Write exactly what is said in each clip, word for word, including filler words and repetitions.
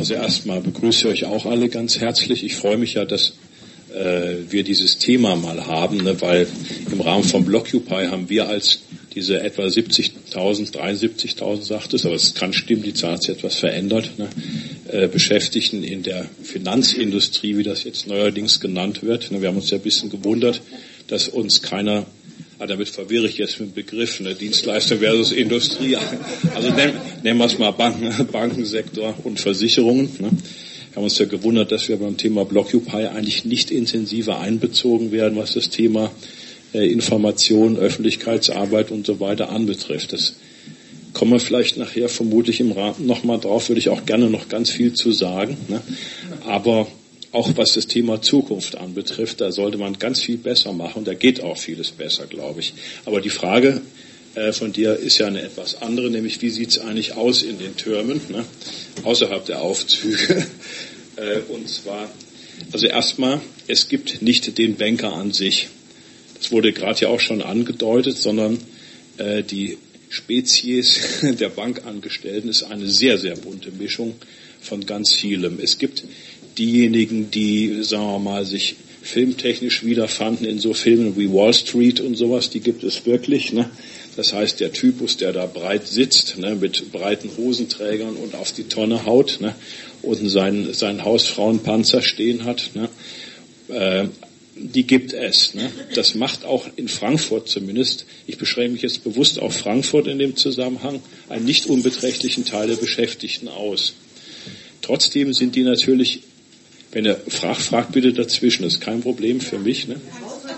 Also erstmal begrüße ich euch auch alle ganz herzlich. Ich freue mich ja, dass äh, wir dieses Thema mal haben, ne, weil im Rahmen von Blockupy haben wir als diese etwa siebzigtausend, dreiundsiebzigtausend sagt es, aber es kann stimmen, die Zahl hat sich etwas verändert, ne, äh, Beschäftigten in der Finanzindustrie, wie das jetzt neuerdings genannt wird. Ne, wir haben uns ja ein bisschen gewundert, dass uns keiner, ah, damit verwirre ich jetzt mit dem Begriff, ne, Dienstleister versus Industrie, also nennen, nennen wir es mal Banken, Bankensektor und Versicherungen. Ne. Wir haben uns ja gewundert, dass wir beim Thema Blockupy eigentlich nicht intensiver einbezogen werden, was das Thema Information, Öffentlichkeitsarbeit und so weiter anbetrifft. Das kommen wir vielleicht nachher vermutlich im Rahmen nochmal drauf, würde ich auch gerne noch ganz viel zu sagen. Ne? Aber auch was das Thema Zukunft anbetrifft, da sollte man ganz viel besser machen. Da geht auch vieles besser, glaube ich. Aber die Frage äh, von dir ist ja eine etwas andere, nämlich wie sieht es eigentlich aus in den Türmen, ne? Außerhalb der Aufzüge. äh, und zwar, also erstmal, es gibt nicht den Banker an sich. Das wurde gerade ja auch schon angedeutet, sondern äh, die Spezies der Bankangestellten ist eine sehr, sehr bunte Mischung von ganz vielem. Es gibt diejenigen, die, sagen wir mal, sich filmtechnisch wiederfanden in so Filmen wie Wall Street und sowas, die gibt es wirklich. Ne? Das heißt, der Typus, der da breit sitzt, ne, mit breiten Hosenträgern und auf die Tonne haut, ne, und seinen, seinen Hausfrauenpanzer stehen hat, ne, äh, die gibt es. Ne? Das macht auch in Frankfurt zumindest, ich beschränke mich jetzt bewusst auf Frankfurt in dem Zusammenhang, einen nicht unbeträchtlichen Teil der Beschäftigten aus. Trotzdem sind die natürlich, wenn ihr fragt, fragt bitte dazwischen, das ist kein Problem für mich. Ne?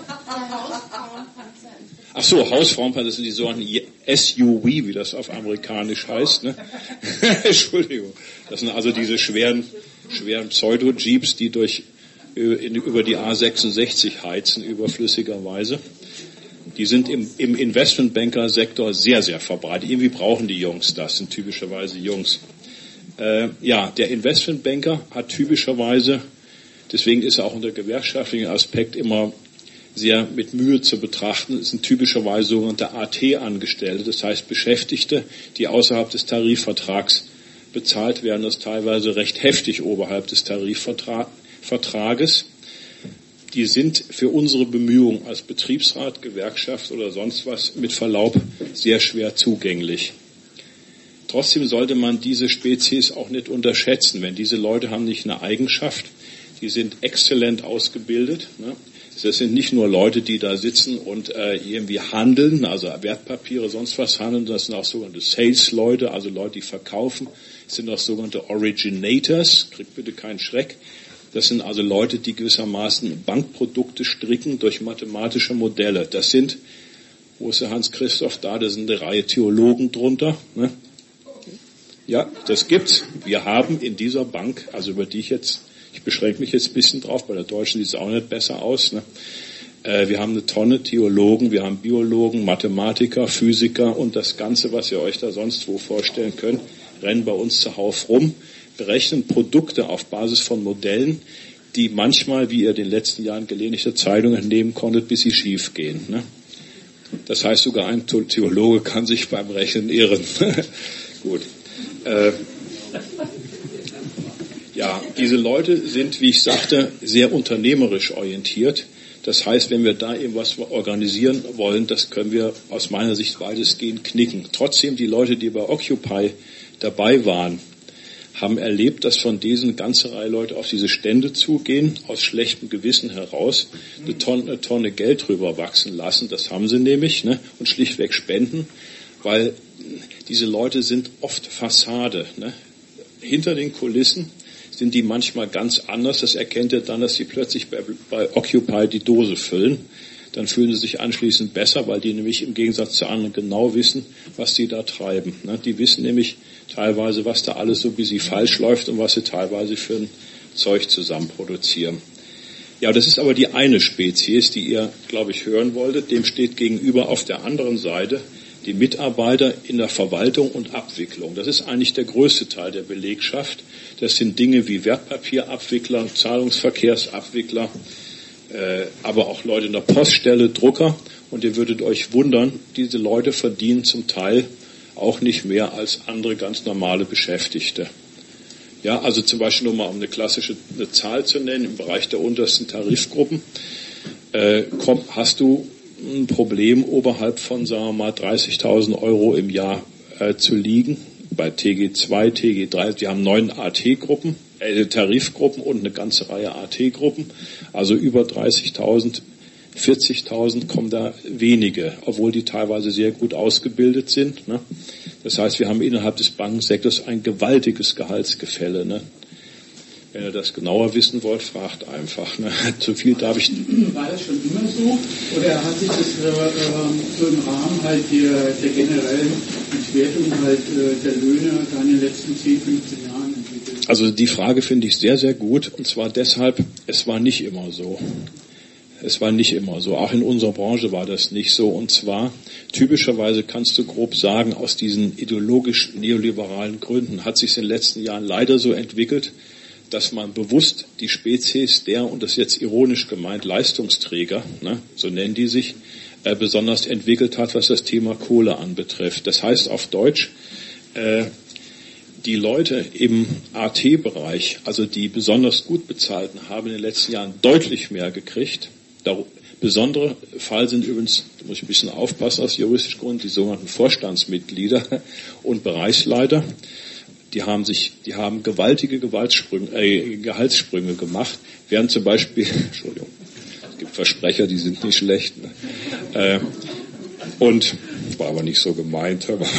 Ach so, Hausfrauenpanzer, das sind die sogenannten S U V, wie das auf amerikanisch heißt. Ne? Entschuldigung. Das sind also diese schweren, schweren Pseudo-Jeeps, die durch über die A sechsundsechzig heizen, überflüssigerweise. Die sind im, im Investmentbanker-Sektor sehr, sehr verbreitet. Irgendwie brauchen die Jungs das, sind typischerweise Jungs. Äh, ja, der Investmentbanker hat typischerweise, deswegen ist er auch unter gewerkschaftlichen Aspekt immer sehr mit Mühe zu betrachten, sind typischerweise sogenannte A T-Angestellte, das heißt Beschäftigte, die außerhalb des Tarifvertrags bezahlt werden, das teilweise recht heftig oberhalb des Tarifvertrags. Vertrages, die sind für unsere Bemühungen als Betriebsrat, Gewerkschaft oder sonst was mit Verlaub sehr schwer zugänglich. Trotzdem sollte man diese Spezies auch nicht unterschätzen, wenn diese Leute haben nicht eine Eigenschaft, die sind exzellent ausgebildet. Ne? Das sind nicht nur Leute, die da sitzen und äh, irgendwie handeln, also Wertpapiere, sonst was handeln, das sind auch sogenannte Sales-Leute, also Leute, die verkaufen, das sind auch sogenannte Originators, kriegt bitte keinen Schreck. Das sind also Leute, die gewissermaßen Bankprodukte stricken durch mathematische Modelle. Das sind, wo ist der Hans-Christoph da, da sind eine Reihe Theologen drunter. Ne? Ja, das gibt's. Wir haben in dieser Bank, also über die ich jetzt, ich beschränke mich jetzt ein bisschen drauf, bei der Deutschen sieht es auch nicht besser aus. Ne? Äh, wir haben eine Tonne Theologen, wir haben Biologen, Mathematiker, Physiker und das Ganze, was ihr euch da sonst wo vorstellen könnt, rennen bei uns zuhauf rum. Berechnen Produkte auf Basis von Modellen, die manchmal, wie ihr in den letzten Jahren gelegentliche Zeitungen entnehmen konntet, bis sie schief gehen. Ne? Das heißt, sogar ein Theologe kann sich beim Rechnen irren. Gut. Äh, ja, diese Leute sind, wie ich sagte, sehr unternehmerisch orientiert. Das heißt, wenn wir da eben was organisieren wollen, das können wir aus meiner Sicht weitestgehend knicken. Trotzdem, die Leute, die bei Occupy dabei waren, haben erlebt, dass von diesen ganze Reihe Leute auf diese Stände zugehen, aus schlechtem Gewissen heraus, eine Tonne, eine Tonne Geld drüber wachsen lassen, das haben sie nämlich, ne, und schlichtweg spenden, weil diese Leute sind oft Fassade. Ne. Hinter den Kulissen sind die manchmal ganz anders, das erkennt ihr dann, dass sie plötzlich bei, bei Occupy die Dose füllen. Dann fühlen sie sich anschließend besser, weil die nämlich im Gegensatz zu anderen genau wissen, was sie da treiben. Die wissen nämlich teilweise, was da alles so ein bisschen falsch läuft und was sie teilweise für ein Zeug zusammen produzieren. Ja, das ist aber die eine Spezies, die ihr, glaube ich, hören wolltet. Dem steht gegenüber auf der anderen Seite die Mitarbeiter in der Verwaltung und Abwicklung. Das ist eigentlich der größte Teil der Belegschaft. Das sind Dinge wie Wertpapierabwickler, Zahlungsverkehrsabwickler, Äh, aber auch Leute in der Poststelle, Drucker. Und ihr würdet euch wundern, diese Leute verdienen zum Teil auch nicht mehr als andere ganz normale Beschäftigte. Ja, also zum Beispiel nur mal, um eine klassische eine Zahl zu nennen, im Bereich der untersten Tarifgruppen äh, komm, hast du ein Problem, oberhalb von, sagen wir mal, dreißigtausend Euro im Jahr äh, zu liegen. Bei T G zwei, T G drei, die haben neun A T-Gruppen, äh, Tarifgruppen und eine ganze Reihe A T-Gruppen. Also über dreißigtausend, vierzigtausend kommen da wenige, obwohl die teilweise sehr gut ausgebildet sind. Ne? Das heißt, wir haben innerhalb des Bankensektors ein gewaltiges Gehaltsgefälle. Ne? Wenn ihr das genauer wissen wollt, fragt einfach. Ne? Zu viel darf ich. War das schon immer so? Oder hat sich das äh, so im Rahmen halt der, der generellen Entwertung halt äh, der Löhne da in den letzten zehn, fünfzehn Jahren entwickelt? Also die Frage finde ich sehr, sehr gut. Und zwar deshalb, es war nicht immer so. Es war nicht immer so. Auch in unserer Branche war das nicht so. Und zwar, typischerweise kannst du grob sagen, aus diesen ideologisch neoliberalen Gründen hat sich in den letzten Jahren leider so entwickelt, dass man bewusst die Spezies der, und das ist jetzt ironisch gemeint, Leistungsträger, ne, so nennen die sich, äh, besonders entwickelt hat, was das Thema Kohle anbetrifft. Das heißt auf Deutsch, äh, die Leute im A T-Bereich, also die besonders gut bezahlten, haben in den letzten Jahren deutlich mehr gekriegt. Der besondere Fall sind übrigens, da muss ich ein bisschen aufpassen aus juristischem Grund, die sogenannten Vorstandsmitglieder und Bereichsleiter. Die haben sich, die haben gewaltige Gewaltssprünge, äh, Gehaltssprünge gemacht, während zum Beispiel, Entschuldigung, es gibt Versprecher, die sind nicht schlecht, ne? äh, und, war aber nicht so gemeint, aber,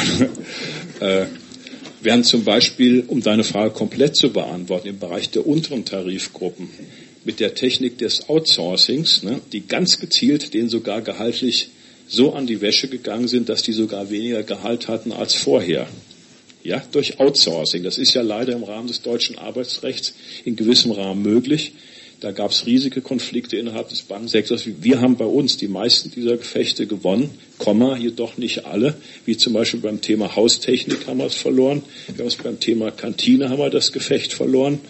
äh, während zum Beispiel, um deine Frage komplett zu beantworten, im Bereich der unteren Tarifgruppen, mit der Technik des Outsourcings, ne, die ganz gezielt denen sogar gehaltlich so an die Wäsche gegangen sind, dass die sogar weniger Gehalt hatten als vorher. Ja, durch Outsourcing. Das ist ja leider im Rahmen des deutschen Arbeitsrechts in gewissem Rahmen möglich. Da gab es riesige Konflikte innerhalb des Bankensektors. Wir haben bei uns die meisten dieser Gefechte gewonnen, Komma, jedoch nicht alle. Wie zum Beispiel beim Thema Haustechnik haben wir es verloren. Wir haben es beim Thema Kantine haben wir das Gefecht verloren.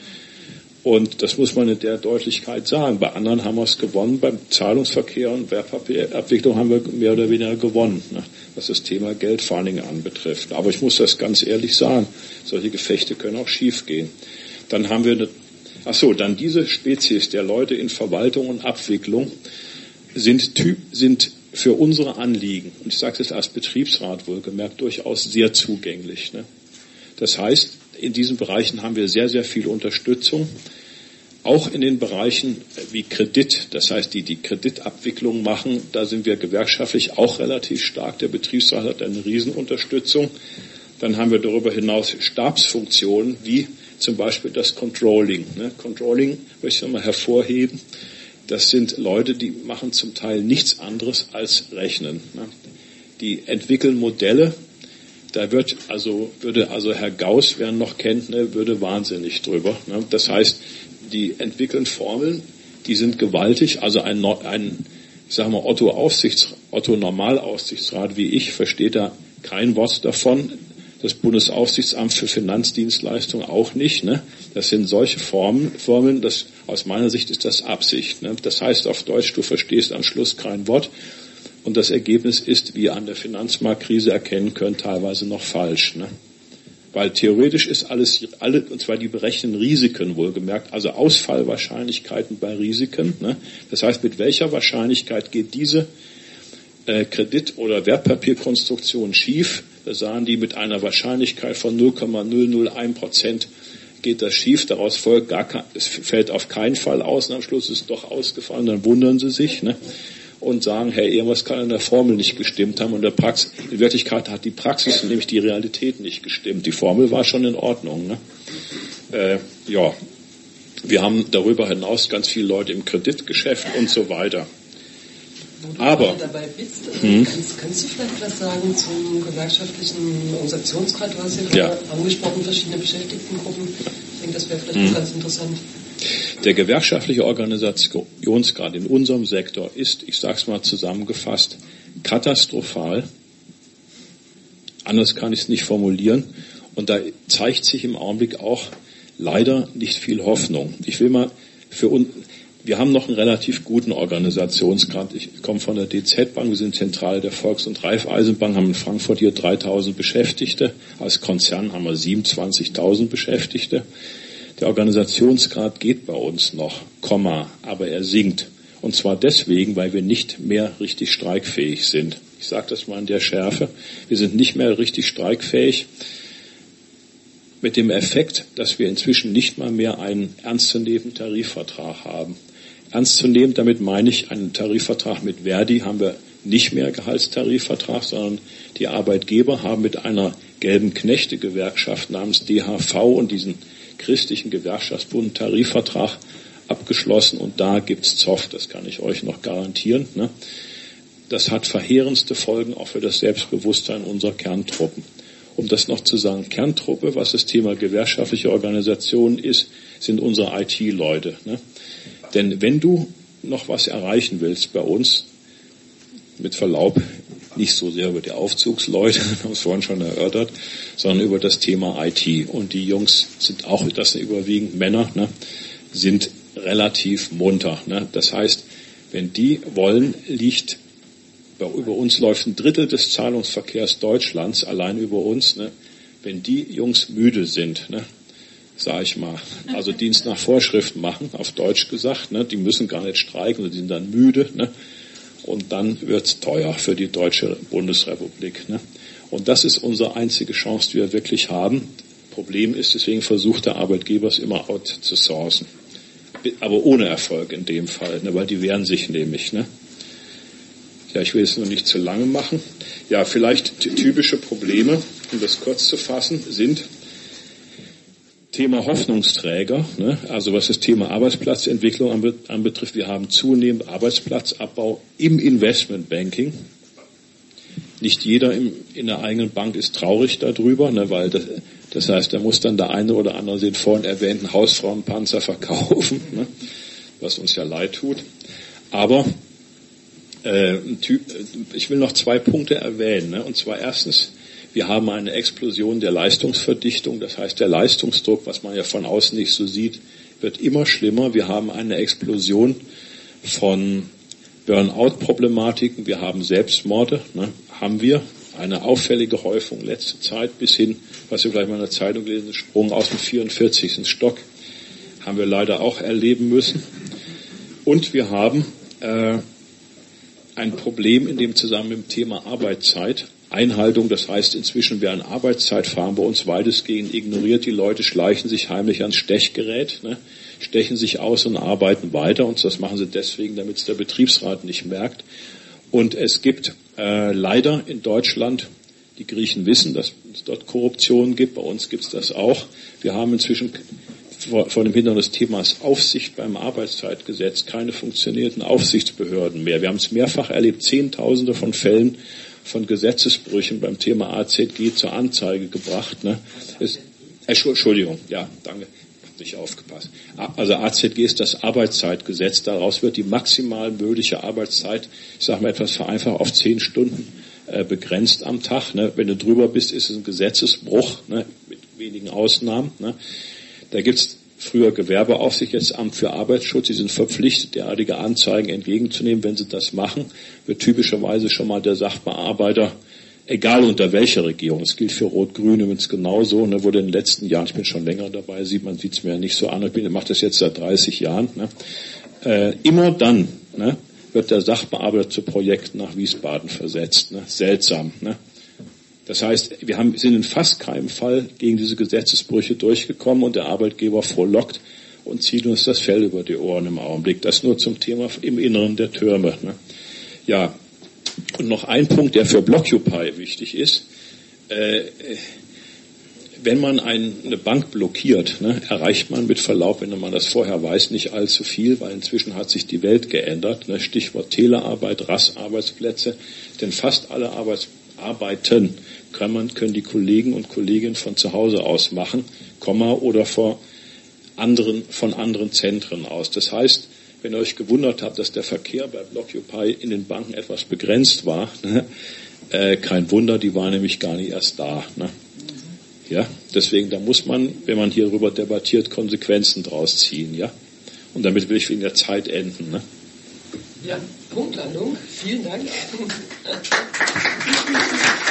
Und das muss man in der Deutlichkeit sagen. Bei anderen haben wir es gewonnen. Beim Zahlungsverkehr und Wertpapierabwicklung haben wir mehr oder weniger gewonnen, ne, was das Thema Geld vor allen Dingen anbetrifft. Aber ich muss das ganz ehrlich sagen. Solche Gefechte können auch schief gehen. Dann haben wir eine, ach so, dann diese Spezies der Leute in Verwaltung und Abwicklung sind, typ, sind für unsere Anliegen, und ich sage es jetzt als Betriebsrat wohlgemerkt, durchaus sehr zugänglich. Ne. Das heißt, in diesen Bereichen haben wir sehr, sehr viel Unterstützung. Auch in den Bereichen wie Kredit, das heißt, die die Kreditabwicklung machen, da sind wir gewerkschaftlich auch relativ stark. Der Betriebsrat hat eine Riesenunterstützung. Dann haben wir darüber hinaus Stabsfunktionen, wie zum Beispiel das Controlling. Ne? Controlling möchte ich nochmal hervorheben. Das sind Leute, die machen zum Teil nichts anderes als rechnen. Ne? Die entwickeln Modelle. Da wird also, würde also Herr Gauss, wer ihn noch kennt, ne, würde wahnsinnig drüber. Ne? Das heißt, die entwickeln Formeln, die sind gewaltig. Also ein, ein ich sage mal, Otto Aufsichts, Otto Normalaufsichtsrat wie ich versteht da kein Wort davon. Das Bundesaufsichtsamt für Finanzdienstleistungen auch nicht. Ne? Das sind solche Formen, Formeln, das, aus meiner Sicht ist das Absicht. Ne? Das heißt auf Deutsch, du verstehst am Schluss kein Wort. Und das Ergebnis ist, wie ihr an der Finanzmarktkrise erkennen könnt, teilweise noch falsch. Ne? Weil theoretisch ist alles, alle, und zwar die berechneten Risiken wohlgemerkt, also Ausfallwahrscheinlichkeiten bei Risiken. Ne? Das heißt, mit welcher Wahrscheinlichkeit geht diese äh, Kredit- oder Wertpapierkonstruktion schief? Da sagen die, mit einer Wahrscheinlichkeit von null Komma null null eins Prozent geht das schief. Daraus folgt gar kein, es fällt auf keinen Fall aus und am Schluss ist es doch ausgefallen, dann wundern sie sich. Ne? Und sagen, hey, irgendwas kann in der Formel nicht gestimmt haben und der Praxis, in Wirklichkeit hat die Praxis, nämlich die Realität, nicht gestimmt. Die Formel war schon in Ordnung. Ne? Äh, ja, wir haben darüber hinaus ganz viele Leute im Kreditgeschäft und so weiter. Wo du Aber dabei bist, hm? kannst, kannst du vielleicht was sagen zum gewerkschaftlichen Organisationsgrad? Du hast ja gerade ja. angesprochen, verschiedene Beschäftigtengruppen. Ich denke, das wäre vielleicht hm. ganz interessant. Der gewerkschaftliche Organisationsgrad in unserem Sektor ist, ich sage es mal zusammengefasst, katastrophal. Anders kann ich es nicht formulieren. Und da zeigt sich im Augenblick auch leider nicht viel Hoffnung. Ich will mal für uns, Wir haben noch einen relativ guten Organisationsgrad. Ich komme von der D Z Bank, wir sind Zentrale der Volks- und Raiffeisenbank, haben in Frankfurt hier dreitausend Beschäftigte. Als Konzern haben wir siebenundzwanzigtausend Beschäftigte. Der Organisationsgrad geht bei uns noch, Komma, aber er sinkt. Und zwar deswegen, weil wir nicht mehr richtig streikfähig sind. Ich sage das mal in der Schärfe. Wir sind nicht mehr richtig streikfähig. Mit dem Effekt, dass wir inzwischen nicht mal mehr einen ernstzunehmenden Tarifvertrag haben. Ernst zu nehmen, damit meine ich, einen Tarifvertrag mit Verdi haben wir nicht mehr Gehaltstarifvertrag, sondern die Arbeitgeber haben mit einer gelben Knechte-Gewerkschaft namens D H V und diesen christlichen Gewerkschaftsbund Tarifvertrag abgeschlossen und da gibt's Zoff, das kann ich euch noch garantieren. Ne? Das hat verheerendste Folgen auch für das Selbstbewusstsein unserer Kerntruppen. Um das noch zu sagen, Kerntruppe, was das Thema gewerkschaftliche Organisation ist, sind unsere I T-Leute. Ne? Denn wenn du noch was erreichen willst bei uns, mit Verlaub, nicht so sehr über die Aufzugsleute, haben es vorhin schon erörtert, sondern über das Thema I T. Und die Jungs sind auch, das sind überwiegend Männer, ne, sind relativ munter. Ne? Das heißt, wenn die wollen, liegt über uns läuft ein Drittel des Zahlungsverkehrs Deutschlands allein über uns. Ne? Wenn die Jungs müde sind, ne, sage ich mal, also Dienst nach Vorschrift machen, auf Deutsch gesagt, ne, die müssen gar nicht streiken, die sind dann müde, ne, und dann wird's teuer für die deutsche Bundesrepublik. Ne? Und das ist unsere einzige Chance, die wir wirklich haben. Problem ist, deswegen versucht der Arbeitgeber es immer out zu sourcen. Aber ohne Erfolg in dem Fall, ne, weil die wehren sich nämlich. Ne? Ja, ich will es nur nicht zu lange machen. Ja, vielleicht typische Probleme, um das kurz zu fassen, sind Thema Hoffnungsträger, ne? Also was das Thema Arbeitsplatzentwicklung anbetrifft. Wir haben zunehmend Arbeitsplatzabbau im Investmentbanking. Nicht jeder im, in der eigenen Bank ist traurig darüber, ne? Weil das, das heißt, da muss dann der eine oder andere den vorhin erwähnten Hausfrauenpanzer verkaufen, ne? Was uns ja leid tut. Aber Äh, typ, ich will noch zwei Punkte erwähnen. Ne? Und zwar erstens, wir haben eine Explosion der Leistungsverdichtung. Das heißt, der Leistungsdruck, was man ja von außen nicht so sieht, wird immer schlimmer. Wir haben eine Explosion von Burnout-Problematiken. Wir haben Selbstmorde. Ne? Haben wir eine auffällige Häufung letzte Zeit bis hin, was wir gleich mal in der Zeitung lesen, Sprung aus dem vierundvierzigsten Stock. Haben wir leider auch erleben müssen. Und wir haben äh, ein Problem in dem Zusammenhang mit dem Thema Arbeitszeit. Einhaltung, das heißt, inzwischen werden Arbeitszeitfahren bei uns weitestgehend ignoriert. Die Leute schleichen sich heimlich ans Stechgerät, ne, stechen sich aus und arbeiten weiter. Und das machen sie deswegen, damit es der Betriebsrat nicht merkt. Und es gibt äh, leider in Deutschland, die Griechen wissen, dass es dort Korruption gibt. Bei uns gibt es das auch. Wir haben inzwischen vor, vor dem Hintergrund des Themas Aufsicht beim Arbeitszeitgesetz keine funktionierenden Aufsichtsbehörden mehr. Wir haben es mehrfach erlebt, Zehntausende von Fällen von Gesetzesbrüchen beim Thema A Z G zur Anzeige gebracht. Ne? Es, Entschuldigung, ja, danke, hab nicht aufgepasst. Also A Z G ist das Arbeitszeitgesetz. Daraus wird die maximal mögliche Arbeitszeit, ich sage mal etwas vereinfacht, auf zehn Stunden äh, begrenzt am Tag. Ne? Wenn du drüber bist, ist es ein Gesetzesbruch, ne? Mit wenigen Ausnahmen. Ne? Da gibt's früher Gewerbeaufsicht, jetzt Amt für Arbeitsschutz. Sie sind verpflichtet, derartige Anzeigen entgegenzunehmen. Wenn sie das machen, wird typischerweise schon mal der Sachbearbeiter, egal unter welcher Regierung, es gilt für Rot-Grün übrigens genauso, ne, wurde in den letzten Jahren, ich bin schon länger dabei, sieht man sieht's mir ja nicht so an, ich, bin, ich mache das jetzt seit dreißig Jahren, ne, äh, immer dann ne, wird der Sachbearbeiter zu Projekten nach Wiesbaden versetzt. Ne, seltsam. Ne. Das heißt, wir haben, sind in fast keinem Fall gegen diese Gesetzesbrüche durchgekommen und der Arbeitgeber frohlockt und zieht uns das Fell über die Ohren im Augenblick. Das nur zum Thema im Inneren der Türme. Ne? Ja, und noch ein Punkt, der für Blockupy wichtig ist. Äh, wenn man ein, eine Bank blockiert, ne, erreicht man mit Verlaub, wenn man das vorher weiß, nicht allzu viel, weil inzwischen hat sich die Welt geändert. Ne? Stichwort Telearbeit, R A S-Arbeitsplätze, denn fast alle Arbeits Arbeiten kann man, können die Kollegen und Kolleginnen von zu Hause aus machen, Komma, oder vor anderen, von anderen Zentren aus. Das heißt, wenn ihr euch gewundert habt, dass der Verkehr bei Blockupy in den Banken etwas begrenzt war, ne, äh, kein Wunder, die war nämlich gar nicht erst da. Ne. Ja, deswegen, da muss man, wenn man hierüber debattiert, Konsequenzen draus ziehen. Ja, Und damit will ich in der Zeit enden. Ne? Ja, Punktlandung. Vielen Dank.